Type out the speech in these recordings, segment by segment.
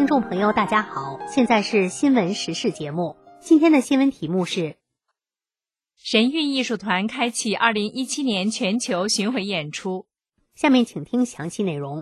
听众朋友大家好，现在是新闻时事节目。今天的新闻题目是神韵艺术团开启2017年全球巡回演出。 下面请听详细内容。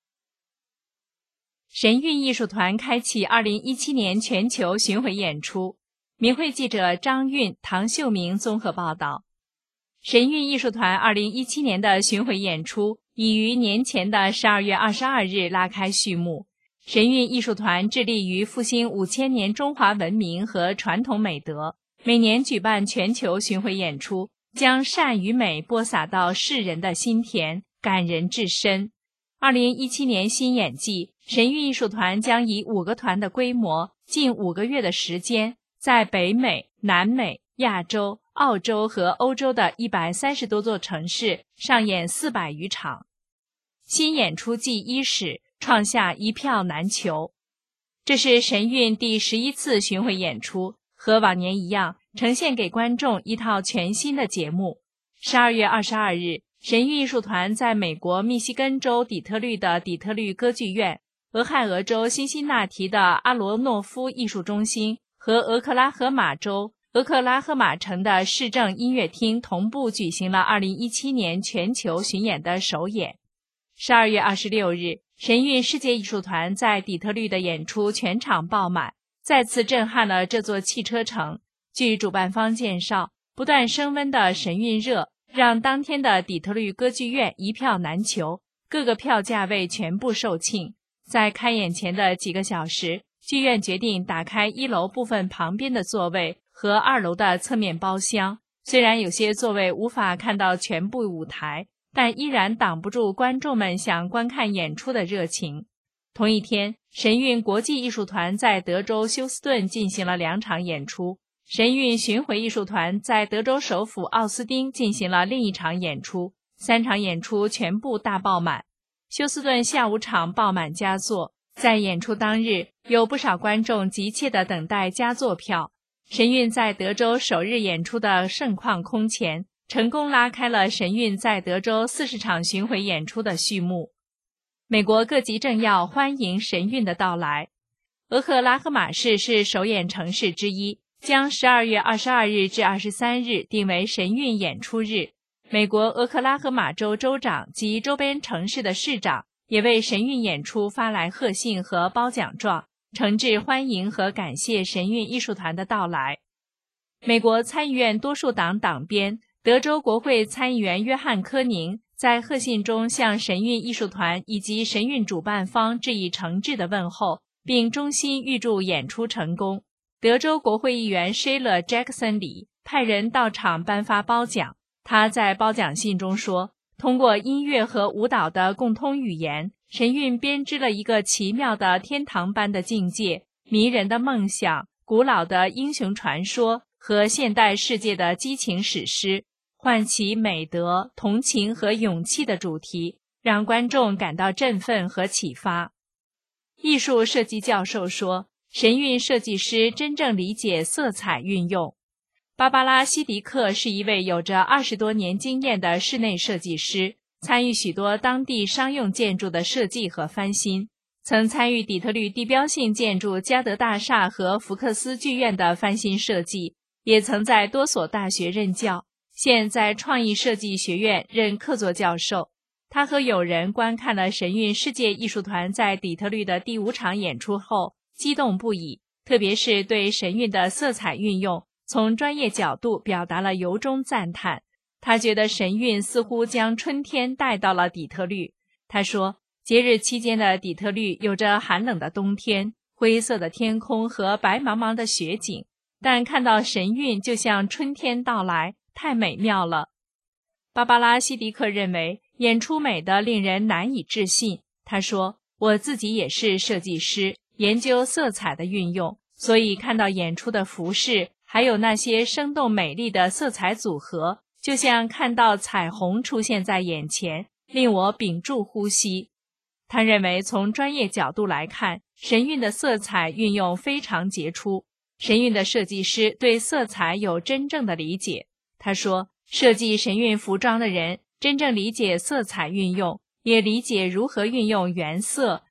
神韵艺术团开启2017年全球巡回演出。民汇记者张韵、唐秀明综合报道。神韵艺术团2017年的巡回演出已于年前的12月22日拉开序幕。神韵艺术团致力于复兴5000年中华文明和传统美德，每年举办全球巡回演出，将善与美播撒到世人的心田，感人至深。2017年新演季，神韵艺术团将以5个团的规模，近5个月的时间，在北美、南美、亚洲、澳洲和欧洲的130多座城市上演400余场。新演出季伊始，创下一票难求。这是神韵第11次巡回演出，和往年一样，呈现给观众一套全新的节目。12月22日，神韵艺术团在美国密西根州底特律的底特律歌剧院、俄亥俄州辛辛那提的阿罗诺夫艺术中心和俄克拉荷马州俄克拉荷马城的市政音乐厅同步举行了2017年全球巡演的首演。12月26日，神韵世界艺术团在底特律的演出全场爆满，再次震撼了这座汽车城。据主办方介绍，不断升温的神韵热让当天的底特律歌剧院一票难求，各个票价位全部售罄。在开演前的几个小时，剧院决定打开1楼部分旁边的座位和2楼的侧面包厢，虽然有些座位无法看到全部舞台，但依然挡不住观众们想观看演出的热情。同一天，神韵国际艺术团在德州休斯顿进行了2场演出，神韵巡回艺术团在德州首府奥斯汀进行了另一场演出，3场演出全部大爆满。休斯顿下午场爆满佳作，在演出当日，有不少观众急切地等待佳作票。神韵在德州首日演出的盛况空前，成功拉开了神韵在德州40场巡回演出的序幕。美国各级政要欢迎神韵的到来。俄克拉荷马市是首演城市之一，将12月22日至23日定为神韵演出日。美国俄克拉荷马州州长及周边城市的市长也为神韵演出发来贺信和褒奖状，诚挚欢迎和感谢神韵艺术团的到来。美国参议院多数党党鞭德州国会参议员约翰·科宁在贺信中向神韵艺术团以及神韵主办方致以诚挚的问候，并衷心预祝演出成功。德州国会议员 Sheila Jackson 里派人到场颁发褒奖。他在褒奖信中说，通过音乐和舞蹈的共通语言，神韵编织了一个奇妙的天堂般的境界，迷人的梦想，古老的英雄传说和现代世界的激情史诗，唤起美德、同情和勇气的主题，让观众感到振奋和启发。艺术设计教授说，神韵设计师真正理解色彩运用。芭芭拉·西迪克是一位有着20多年经验的室内设计师，参与许多当地商用建筑的设计和翻新，曾参与底特律地标性建筑嘉德大厦和福克斯剧院的翻新设计，也曾在多所大学任教，现在创意设计学院任客座教授。他和友人观看了神韵世界艺术团在底特律的第5场演出后，激动不已，特别是对神韵的色彩运用，从专业角度表达了由衷赞叹。他觉得神韵似乎将春天带到了底特律。他说，节日期间的底特律有着寒冷的冬天、灰色的天空和白茫茫的雪景，但看到神韵就像春天到来，太美妙了。芭芭拉·西迪克认为演出美得令人难以置信。他说，我自己也是设计师，研究色彩的运用，所以看到演出的服饰还有那些生动美丽的色彩组合，就像看到彩虹出现在眼前，令我屏住呼吸。他认为从专业角度来看，神韵的色彩运用非常杰出，神韵的设计师对色彩有真正的理解。他说，设计神韵服装的人真正理解色彩运用，也理解如何运用原色、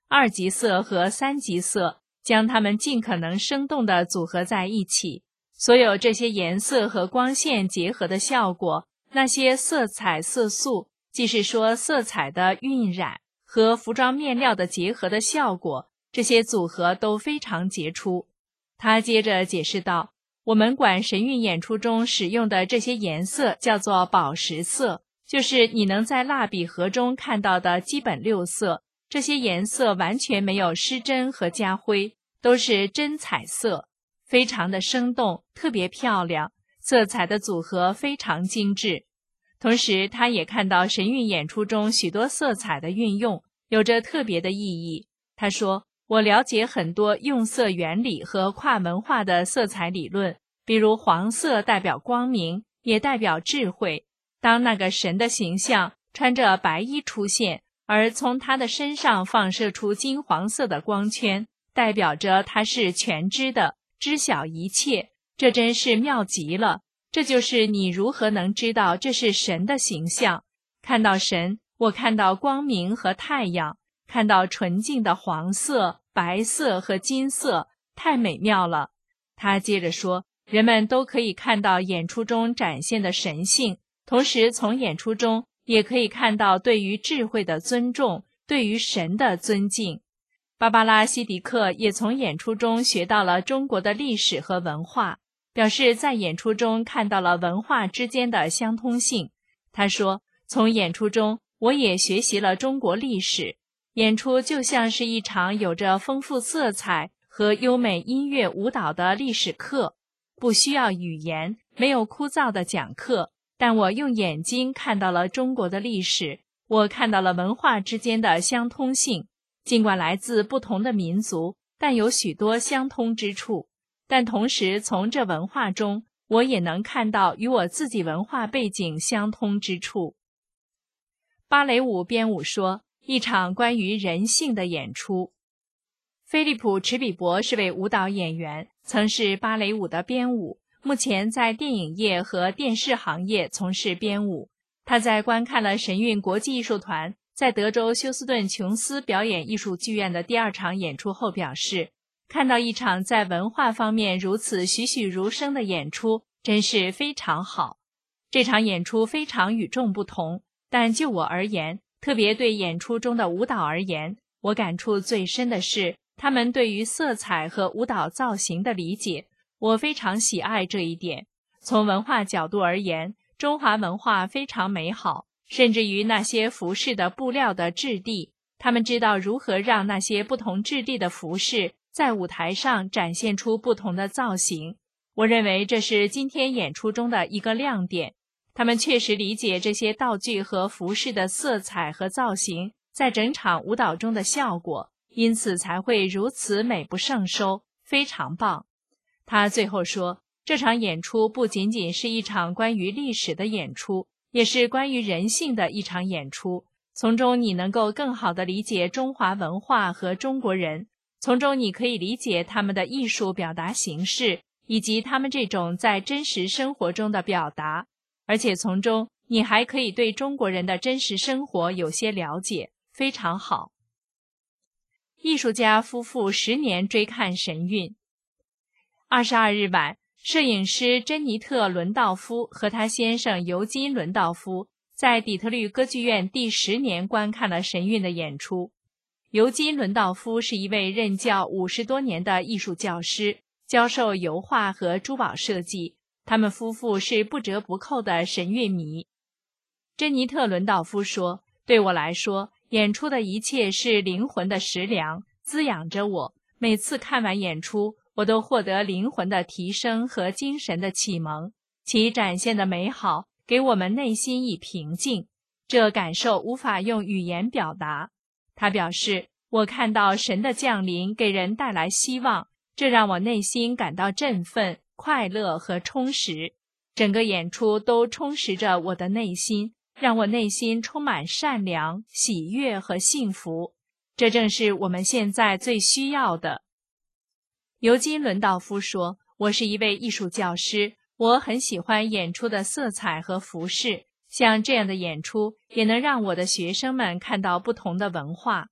2级色和3级色，将它们尽可能生动地组合在一起。所有这些颜色和光线结合的效果，那些色彩色素，即是说色彩的晕染和服装面料的结合的效果，这些组合都非常杰出。他接着解释道，我们管神韵演出中使用的这些颜色叫做宝石色，就是你能在蜡笔盒中看到的基本6色，这些颜色完全没有失真和加灰，都是真彩色，非常的生动，特别漂亮，色彩的组合非常精致。同时他也看到神韵演出中许多色彩的运用有着特别的意义。他说，我了解很多用色原理和跨文化的色彩理论，比如黄色代表光明，也代表智慧。当那个神的形象穿着白衣出现，而从他的身上放射出金黄色的光圈，代表着他是全知的，知晓一切，这真是妙极了。这就是你如何能知道这是神的形象。看到神，我看到光明和太阳，看到纯净的黄色、白色和金色，太美妙了。他接着说，人们都可以看到演出中展现的神性，同时从演出中也可以看到对于智慧的尊重，对于神的尊敬。芭芭拉·希迪克也从演出中学到了中国的历史和文化，表示在演出中看到了文化之间的相通性。他说，从演出中我也学习了中国历史，演出就像是一场有着丰富色彩和优美音乐舞蹈的历史课，不需要语言，没有枯燥的讲课，但我用眼睛看到了中国的历史，我看到了文化之间的相通性。尽管来自不同的民族，但有许多相通之处。但同时从这文化中，我也能看到与我自己文化背景相通之处。芭蕾舞编舞说，一场关于人性的演出。菲利普·池比伯是位舞蹈演员，曾是芭蕾舞的编舞，目前在电影业和电视行业从事编舞。他在观看了神韵国际艺术团在德州休斯顿琼斯表演艺术剧院的第2场演出后表示，看到一场在文化方面如此栩栩如生的演出，真是非常好。这场演出非常与众不同，但就我而言，特别对演出中的舞蹈而言，我感触最深的是他们对于色彩和舞蹈造型的理解，我非常喜爱这一点。从文化角度而言，中华文化非常美好，甚至于那些服饰的布料的质地，他们知道如何让那些不同质地的服饰在舞台上展现出不同的造型。我认为这是今天演出中的一个亮点。他们确实理解这些道具和服饰的色彩和造型在整场舞蹈中的效果，因此才会如此美不胜收，非常棒。他最后说，这场演出不仅仅是一场关于历史的演出，也是关于人性的一场演出，从中你能够更好地理解中华文化和中国人，从中你可以理解他们的艺术表达形式，以及他们这种在真实生活中的表达，而且从中你还可以对中国人的真实生活有些了解，非常好。艺术家夫妇10年追看神韵。22日晚，摄影师珍妮特·伦道夫和他先生尤金·伦道夫在底特律歌剧院第10年观看了神韵的演出。尤金·伦道夫是一位任教50多年的艺术教师，教授油画和珠宝设计。他们夫妇是不折不扣的神韵迷。珍妮特·伦道夫说，对我来说，演出的一切是灵魂的食粮，滋养着我。每次看完演出，我都获得灵魂的提升和精神的启蒙，其展现的美好给我们内心以平静，这感受无法用语言表达。他表示，我看到神的降临给人带来希望，这让我内心感到振奋、快乐和充实。整个演出都充实着我的内心，让我内心充满善良、喜悦和幸福。这正是我们现在最需要的。尤金·伦道夫说，我是一位艺术教师，我很喜欢演出的色彩和服饰，像这样的演出也能让我的学生们看到不同的文化。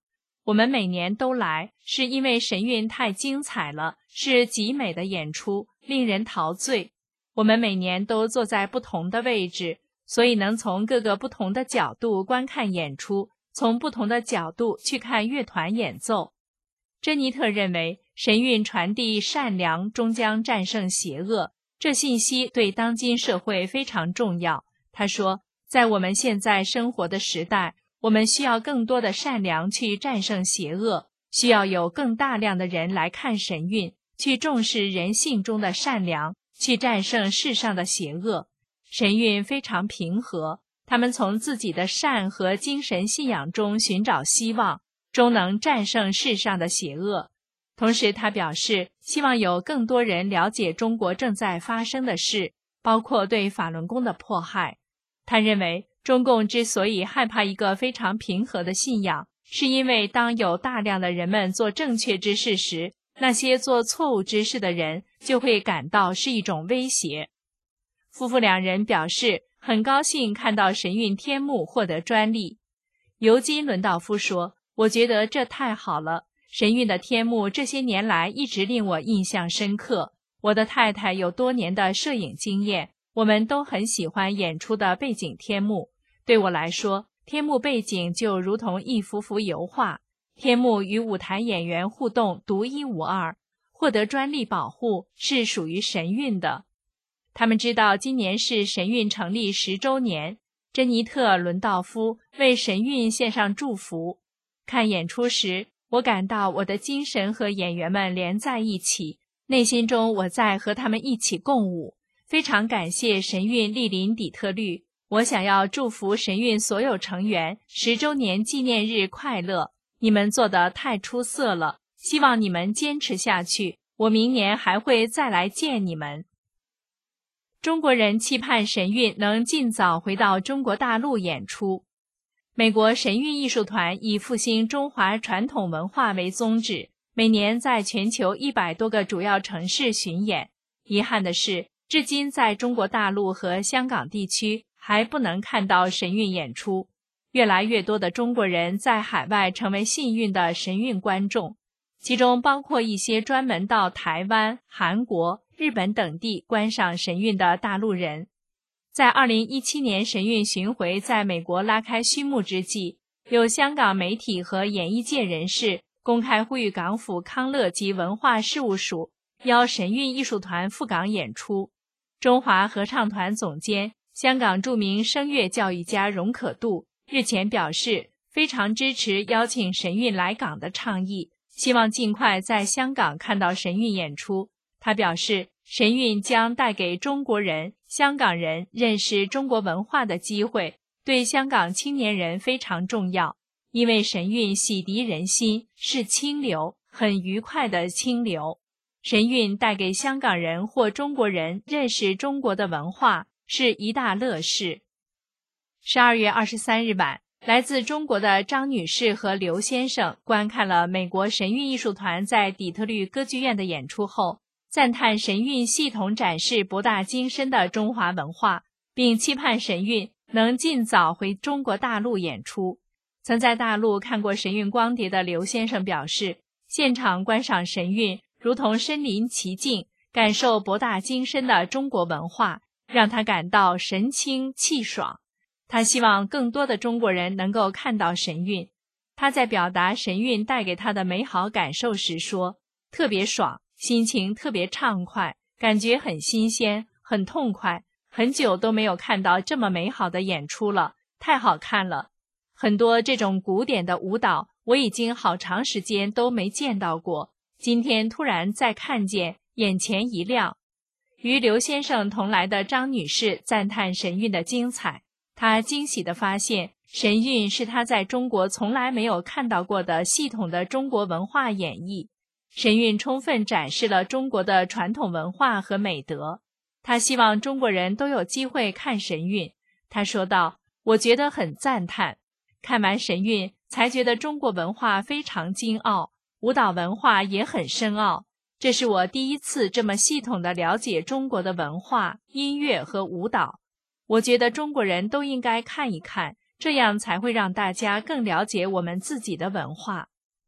我们每年都来，是因为神韵太精彩了，是极美的演出，令人陶醉。我们每年都坐在不同的位置，所以能从各个不同的角度观看演出，从不同的角度去看乐团演奏。珍妮特认为，神韵传递善良终将战胜邪恶，这信息对当今社会非常重要。她说，在我们现在生活的时代，我们需要更多的善良去战胜邪恶，需要有更大量的人来看神韵，去重视人性中的善良，去战胜世上的邪恶。神韵非常平和，他们从自己的善和精神信仰中寻找希望，终能战胜世上的邪恶。同时他表示，希望有更多人了解中国正在发生的事，包括对法轮功的迫害。他认为，中共之所以害怕一个非常平和的信仰，是因为当有大量的人们做正确之事时，那些做错误之事的人就会感到是一种威胁。夫妇两人表示很高兴看到神韵天幕获得专利。尤金·伦道夫说，我觉得这太好了，神韵的天幕这些年来一直令我印象深刻。我的太太有多年的摄影经验，我们都很喜欢演出的背景天幕。对我来说，天幕背景就如同一幅幅油画，天幕与舞台演员互动独一无二，获得专利保护是属于神韵的。他们知道今年是神韵成立10周年，珍妮特·伦道夫为神韵献上祝福。看演出时，我感到我的精神和演员们连在一起，内心中我在和他们一起共舞。非常感谢神韵莅临底特律，我想要祝福神韵所有成员10周年纪念日快乐。你们做得太出色了，希望你们坚持下去，我明年还会再来见你们。中国人期盼神韵能尽早回到中国大陆演出。美国神韵艺术团以复兴中华传统文化为宗旨，每年在全球100多个主要城市巡演。遗憾的是，至今在中国大陆和香港地区还不能看到神韵演出。越来越多的中国人在海外成为幸运的神韵观众，其中包括一些专门到台湾、韩国、日本等地观赏神韵的大陆人。在2017年神韵巡回在美国拉开序幕之际，有香港媒体和演艺界人士公开呼吁港府康乐及文化事务署邀神韵艺术团赴港演出。中华合唱团总监、香港著名声乐教育家荣可度日前表示，非常支持邀请神韵来港的倡议，希望尽快在香港看到神韵演出。他表示，神韵将带给中国人、香港人认识中国文化的机会，对香港青年人非常重要，因为神韵洗涤人心，是清流，很愉快的清流。神韵带给香港人或中国人认识中国的文化，是一大乐事。12月23日晚，来自中国的张女士和刘先生观看了美国神韵艺术团在底特律歌剧院的演出后，赞叹神韵系统展示博大精深的中华文化，并期盼神韵能尽早回中国大陆演出。曾在大陆看过神韵光碟的刘先生表示，现场观赏神韵如同身临其境，感受博大精深的中国文化，让他感到神清气爽。他希望更多的中国人能够看到神韵。他在表达神韵带给他的美好感受时说，特别爽，心情特别畅快，感觉很新鲜，很痛快，很久都没有看到这么美好的演出了，太好看了。很多这种古典的舞蹈，我已经好长时间都没见到过，今天突然再看见，眼前一亮。与刘先生同来的张女士赞叹神韵的精彩，她惊喜地发现，神韵是她在中国从来没有看到过的系统的中国文化演绎。神韵充分展示了中国的传统文化和美德。她希望中国人都有机会看神韵。她说道，我觉得很赞叹。看完神韵，才觉得中国文化非常精奥，舞蹈文化也很深奥。这是我第一次这么系统地了解中国的文化、音乐和舞蹈。我觉得中国人都应该看一看，这样才会让大家更了解我们自己的文化。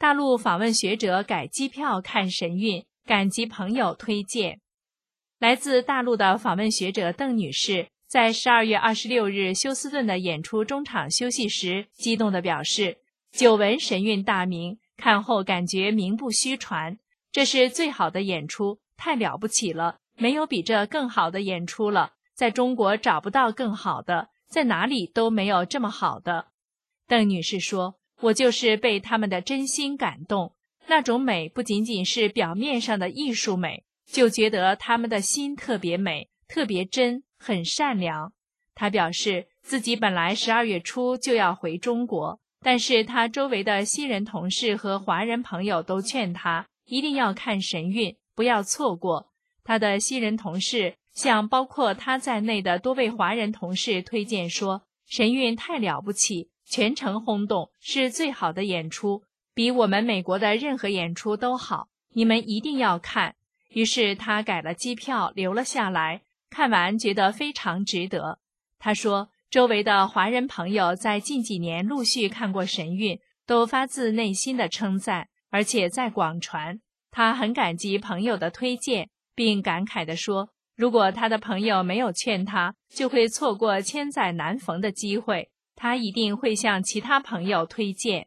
大陆访问学者改机票看神韵，感激朋友推荐。来自大陆的访问学者邓女士在12月26日休斯顿的演出中场休息时，激动地表示，久闻神韵大名，看后感觉名不虚传，这是最好的演出，太了不起了，没有比这更好的演出了，在中国找不到更好的，在哪里都没有这么好的。邓女士说，我就是被他们的真心感动，那种美不仅仅是表面上的艺术美，就觉得他们的心特别美，特别真，很善良。她表示自己本来12月初就要回中国，但是她周围的西人同事和华人朋友都劝她一定要看神韵，不要错过。她的西人同事向包括她在内的多位华人同事推荐说，神韵太了不起，全程轰动，是最好的演出，比我们美国的任何演出都好，你们一定要看。于是他改了机票留了下来，看完觉得非常值得。他说，周围的华人朋友在近几年陆续看过神韵，都发自内心的称赞，而且在广传。他很感激朋友的推荐，并感慨地说，如果他的朋友没有劝他，就会错过千载难逢的机会，他一定会向其他朋友推荐。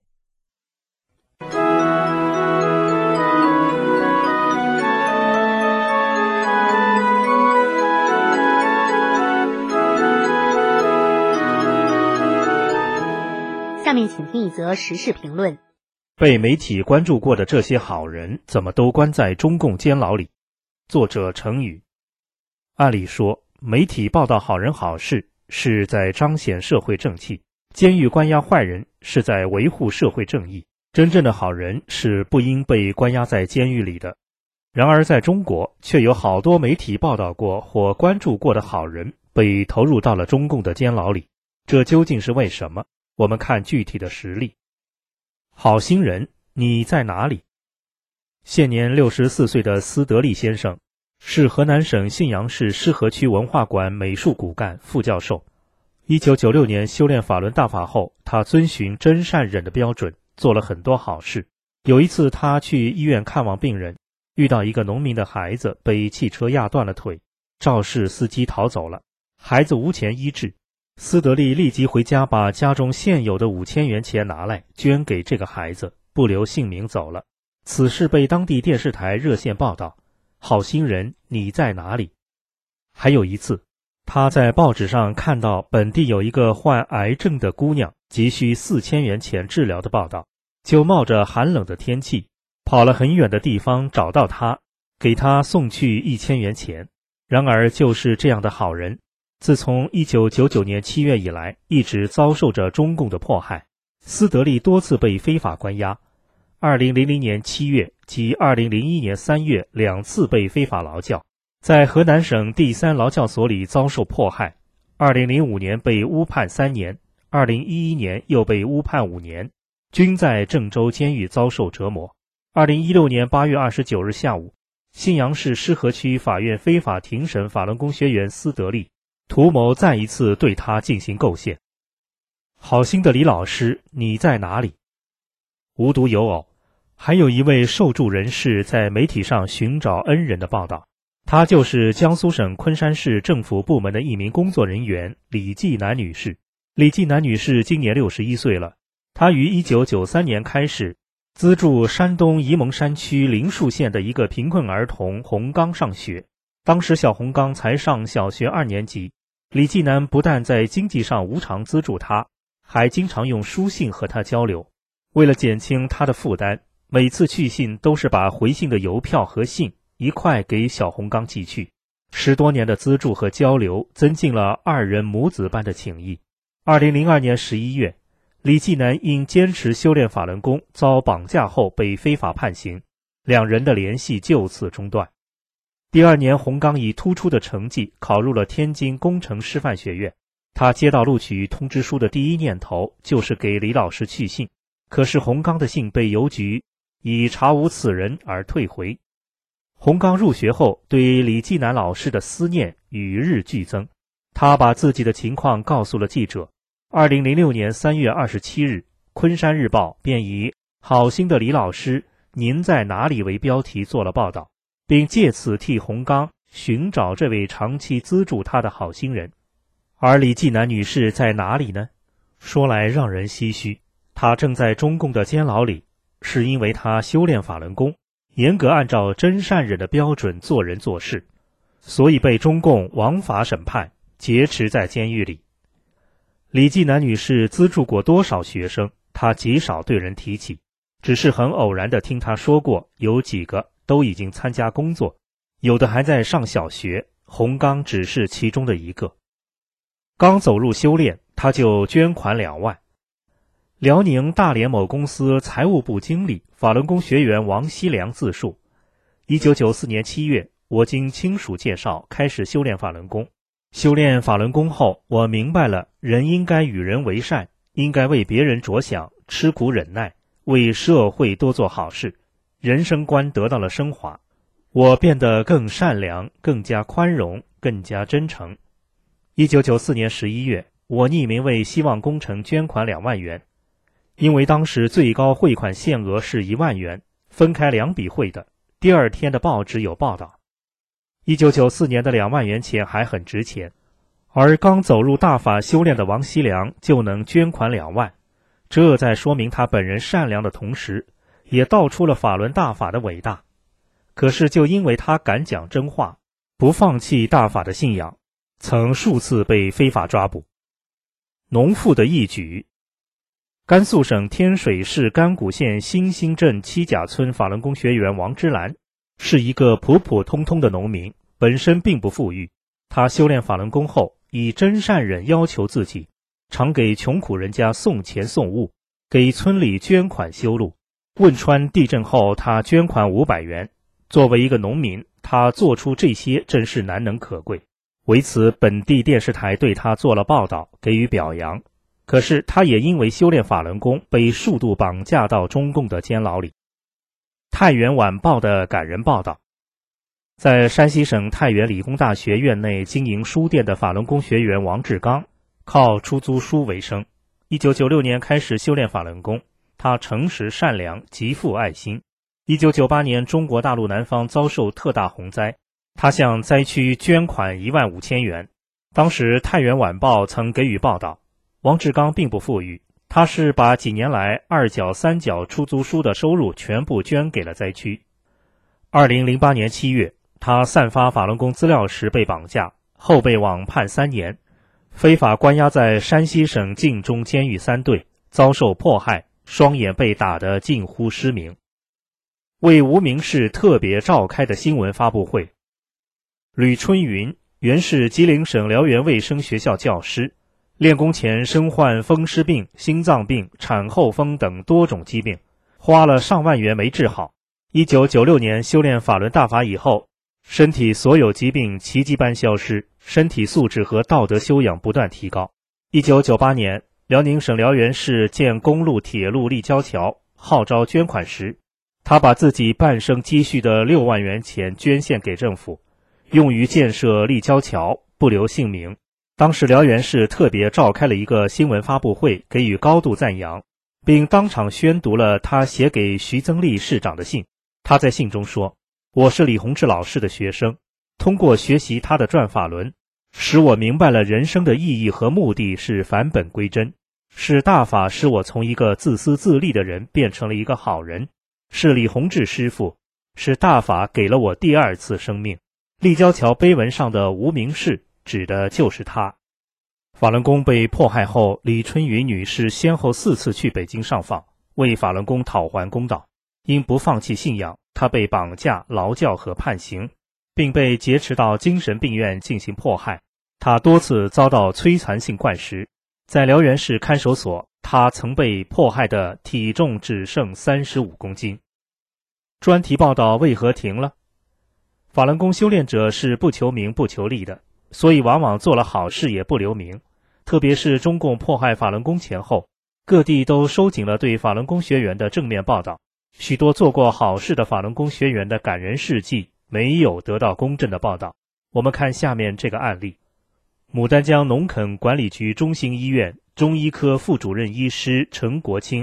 下面请听一则时事评论。 被媒体关注过的这些好人，怎么都关在中共监牢里？作者程宇。按理说，媒体报道好人好事是在彰显社会正气，监狱关押坏人是在维护社会正义，真正的好人是不应被关押在监狱里的。然而在中国，却有好多媒体报道过或关注过的好人被投入到了中共的监牢里，这究竟是为什么？我们看具体的实例。好心人，你在哪里？现年64岁的斯德利先生是河南省信阳市施河区文化馆美术骨干副教授。1996年修炼法轮大法后，他遵循真善忍的标准，做了很多好事。有一次他去医院看望病人，遇到一个农民的孩子被汽车压断了腿，肇事司机逃走了，孩子无钱医治。斯德利立即回家，把家中现有的5000元钱拿来捐给这个孩子，不留姓名走了。此事被当地电视台热线报道。好心人，你在哪里？还有一次，他在报纸上看到本地有一个患癌症的姑娘急需4000元钱治疗的报道，就冒着寒冷的天气，跑了很远的地方找到她，给她送去1000元钱。然而就是这样的好人，自从1999年7月以来，一直遭受着中共的迫害。斯德利多次被非法关押，2000年7月及2001年3月2次被非法劳教，在河南省第3劳教所里遭受迫害。2005年被误判3年，2011年又被误判5年，均在郑州监狱遭受折磨。2016年8月29日下午，信阳市施河区法院非法庭审法轮功学员斯德利，图谋再一次对他进行构陷。好心的李老师，你在哪里？无独有偶，还有一位受助人士在媒体上寻找恩人的报道，她就是江苏省昆山市政府部门的一名工作人员李继南女士。李继南女士今年61岁了，她于1993年开始资助山东沂蒙山区灵树县的一个贫困儿童洪刚上学。当时小洪刚才上小学2年级，李继南不但在经济上无偿资助他，还经常用书信和他交流。为了减轻他的负担，每次去信都是把回信的邮票和信一块给小洪刚寄去。10多年的资助和交流，增进了二人母子般的情谊。2002年11月，李继南因坚持修炼法轮功遭绑架后被非法判刑，两人的联系就此中断。第2年，洪刚以突出的成绩考入了天津工程师范学院。他接到录取通知书的第一念头就是给李老师去信，可是洪刚的信被邮局以查无此人而退回。洪刚入学后，对李继南老师的思念与日俱增，他把自己的情况告诉了记者。2006年3月27日，昆山日报便以好心的李老师，您在哪里为标题做了报道，并借此替洪刚寻找这位长期资助他的好心人。而李继南女士在哪里呢？说来让人唏嘘，她正在中共的监牢里，是因为她修炼法轮功，严格按照真善忍的标准做人做事，所以被中共枉法审判，劫持在监狱里。李继南女士资助过多少学生，她极少对人提起，只是很偶然地听她说过，有几个都已经参加工作，有的还在上小学，洪刚只是其中的一个。刚走入修炼，他就捐款2万。辽宁大连某公司财务部经理、法轮功学员王锡良自述：1994年7月，我经亲属介绍开始修炼法轮功。修炼法轮功后，我明白了人应该与人为善，应该为别人着想，吃苦忍耐，为社会多做好事，人生观得到了升华。我变得更善良，更加宽容，更加真诚。1994年11月，我匿名为希望工程捐款2万元，因为当时最高汇款限额是1万元，分开2笔汇的，第二天的报纸有报道。1994年的2万元钱还很值钱，而刚走入大法修炼的王锡良就能捐款2万，这在说明他本人善良的同时，也道出了法轮大法的伟大。可是就因为他敢讲真话，不放弃大法的信仰，曾数次被非法抓捕。农妇的义举。甘肃省天水市甘谷县新兴镇七甲村法轮功学员王之兰是一个普普通通的农民，本身并不富裕。他修炼法轮功后，以真善忍要求自己，常给穷苦人家送钱送物，给村里捐款修路。汶川地震后，他捐款500元。作为一个农民，他做出这些真是难能可贵。为此，本地电视台对他做了报道，给予表扬。可是他也因为修炼法轮功，被数度绑架到中共的监牢里。太原晚报的感人报道。在山西省太原理工大学院内经营书店的法轮功学员王志刚，靠出租书为生。1996年开始修炼法轮功，他诚实善良，极富爱心。1998年中国大陆南方遭受特大洪灾，他向灾区捐款15000元。当时太原晚报曾给予报道，王志刚并不富裕，他是把几年来2角3角出租书的收入全部捐给了灾区。2008年7月，他散发法轮功资料时被绑架，后被网判3年，非法关押在山西省晋中监狱3队，遭受迫害，双眼被打得近乎失明。为无名氏特别召开的新闻发布会。吕春云原是吉林省辽源卫生学校教师，练功前身患风湿病、心脏病、产后风等多种疾病，花了上万元没治好。1996年修炼法轮大法以后，身体所有疾病奇迹般消失，身体素质和道德修养不断提高。1998年，辽宁省辽源市建公路铁路立交桥，号召捐款时，他把自己半生积蓄的6万元钱捐献给政府，用于建设立交桥，不留姓名。当时辽源市特别召开了一个新闻发布会，给予高度赞扬，并当场宣读了他写给徐增立市长的信。他在信中说：我是李洪志老师的学生，通过学习他的转法轮，使我明白了人生的意义和目的是返本归真，是大法使我从一个自私自利的人变成了一个好人，是李洪志师傅，是大法给了我第2次生命。立交桥碑文上的无名氏指的就是他。法轮功被迫害后，李春云女士先后4次去北京上访，为法轮功讨还公道。因不放弃信仰，她被绑架、劳教和判刑，并被劫持到精神病院进行迫害。她多次遭到摧残性灌食。在辽源市看守所，她曾被迫害的体重只剩35公斤。专题报道为何停了？法轮功修炼者是不求名不求利的，所以往往做了好事也不留名。特别是中共迫害法轮功前后，各地都收紧了对法轮功学员的正面报道，许多做过好事的法轮功学员的感人事迹没有得到公正的报道。我们看下面这个案例。牡丹江农垦管理局中心医院中医科副主任医师陈国清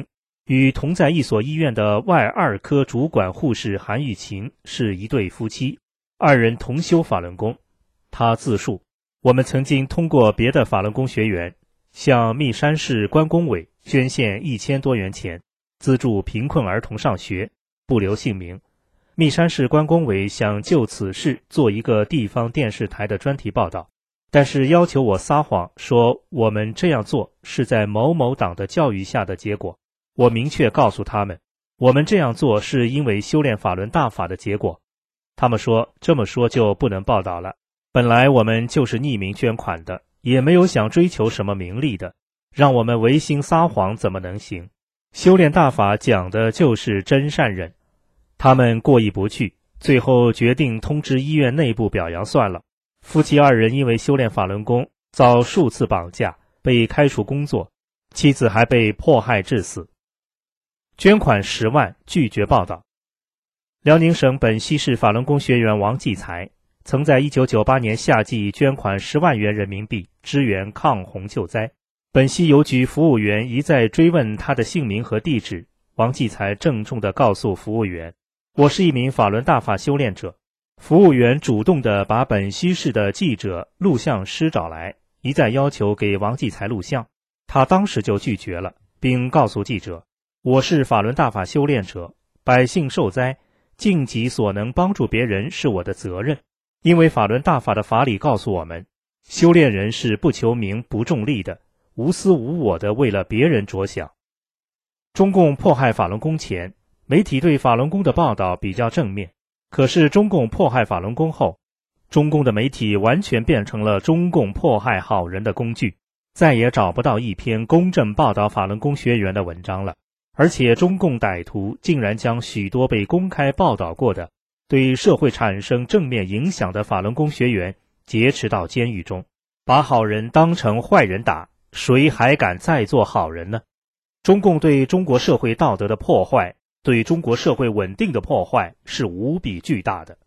与同在一所医院的外2科主管护士韩玉琴是一对夫妻，2人同修法轮功。他自述，我们曾经通过别的法轮功学员向密山市关工委捐献1000多元钱，资助贫困儿童上学，不留姓名。密山市关工委想就此事做一个地方电视台的专题报道，但是要求我撒谎说我们这样做是在某某党的教育下的结果。我明确告诉他们，我们这样做是因为修炼法轮大法的结果。他们说这么说就不能报道了，本来我们就是匿名捐款的，也没有想追求什么名利的，让我们违心撒谎怎么能行？修炼大法讲的就是真善忍。他们过意不去，最后决定通知医院内部表扬算了。夫妻2人因为修炼法轮功遭数次绑架，被开除工作，妻子还被迫害致死。捐款10万拒绝报道。辽宁省本溪市法轮功学员王继才曾在1998年夏季捐款10万元人民币支援抗洪救灾。本溪邮局服务员一再追问他的姓名和地址，王继才郑重地告诉服务员，我是一名法轮大法修炼者。服务员主动地把本溪市的记者、录像师找来，一再要求给王继才录像，他当时就拒绝了，并告诉记者，我是法轮大法修炼者，百姓受灾，尽己所能帮助别人是我的责任。因为法轮大法的法理告诉我们，修炼人是不求名不重利的，无私无我的为了别人着想。中共迫害法轮功前，媒体对法轮功的报道比较正面，可是中共迫害法轮功后，中共的媒体完全变成了中共迫害好人的工具，再也找不到一篇公正报道法轮功学员的文章了。而且中共歹徒竟然将许多被公开报道过的对社会产生正面影响的法轮功学员劫持到监狱中，把好人当成坏人打，谁还敢再做好人呢？中共对中国社会道德的破坏，对中国社会稳定的破坏是无比巨大的。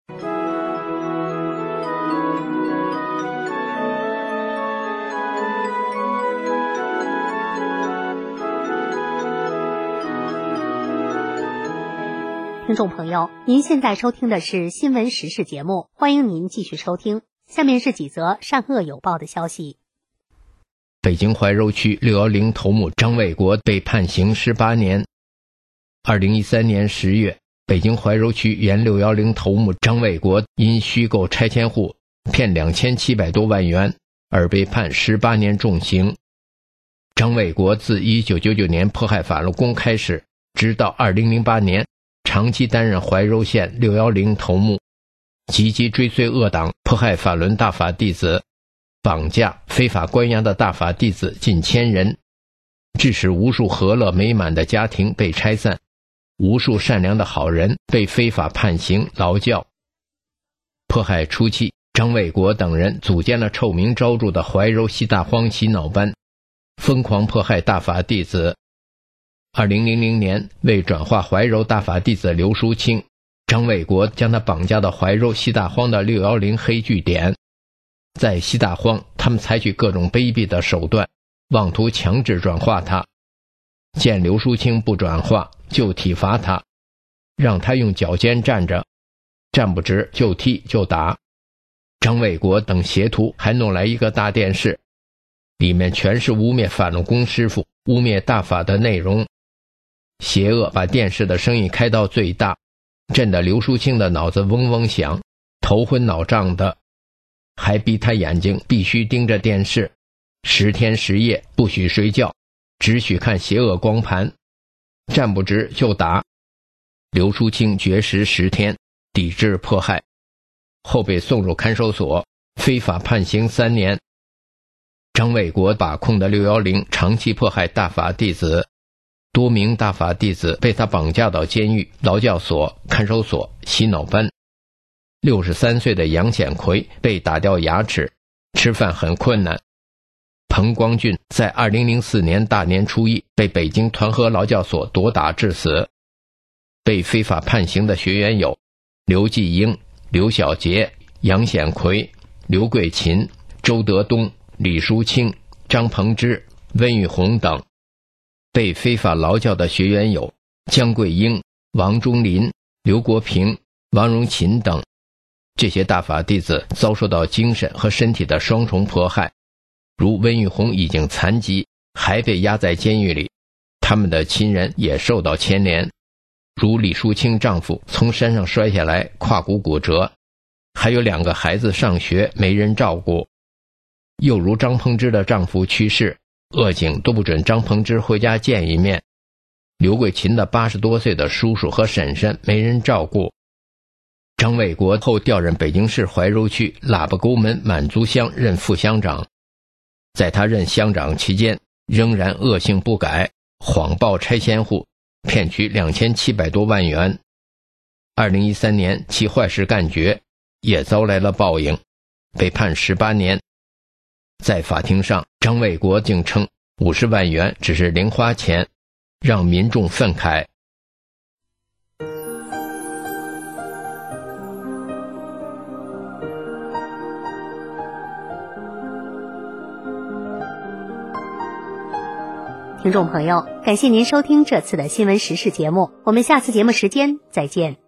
听众朋友，您现在收听的是新闻时事节目，欢迎您继续收听。下面是几则善恶有报的消息。 北京怀柔区610头目张卫国被判刑18年。2013年10月，北京怀柔区原610头目张卫国因虚构拆迁户骗2700多万元而被判18年重刑。张卫国自1999年迫害法轮功开始，直到2008年长期担任怀柔县610头目，积极追随恶党迫害法轮大法弟子，绑架非法关押的大法弟子近1000人，致使无数和乐美满的家庭被拆散，无数善良的好人被非法判刑劳教。迫害初期，张卫国等人组建了臭名昭著的怀柔西大荒洗脑班，疯狂迫害大法弟子。2000年，为转化怀柔大法弟子刘淑清，张卫国将他绑架到怀柔西大荒的610黑据点。在西大荒，他们采取各种卑鄙的手段，妄图强制转化他。见刘淑清不转化，就体罚他，让他用脚尖站着，站不直就踢就打。张卫国等邪徒还弄来一个大电视，里面全是污蔑法轮功师傅、污蔑大法的内容。邪恶把电视的声音开到最大，震得刘淑清的脑子嗡嗡响，头昏脑胀的，还逼他眼睛必须盯着电视，10天10夜不许睡觉，只许看邪恶光盘，站不直就打。刘淑清绝食10天，抵制迫害，后被送入看守所，非法判刑3年。张卫国把控的610长期迫害大法弟子，多名大法弟子被他绑架到监狱、劳教所、看守所、洗脑班。63岁的杨显奎被打掉牙齿，吃饭很困难。彭光俊在2004年大年初一被北京团河劳教所夺打致死。被非法判刑的学员有刘继英、刘小杰、杨显奎、刘桂琴、周德东、李淑清、张鹏之、温玉红等。 被非法劳教的学员有江桂英、王忠林、刘国平、王荣琴等。这些大法弟子遭受到精神和身体的双重迫害，如温玉红已经残疾，还被压在监狱里，他们的亲人也受到牵连，如李淑清丈夫从山上摔下来，胯骨骨折，还有2个孩子上学没人照顾。又如张鹏芝的丈夫去世，恶警都不准张鹏芝回家见一面。刘桂琴的80多岁的叔叔和婶婶没人照顾。张卫国后调任北京市怀柔区喇叭沟门满族乡任副乡长，在他任乡长期间仍然恶性不改，谎报拆迁户，骗取2700多万元。2013年其坏事干绝，也遭来了报应，被判18年。在法庭上，张卫国竟称50万元只是零花钱，让民众愤慨。 听众朋友，感谢您收听这次的新闻时事节目，我们下次节目时间再见。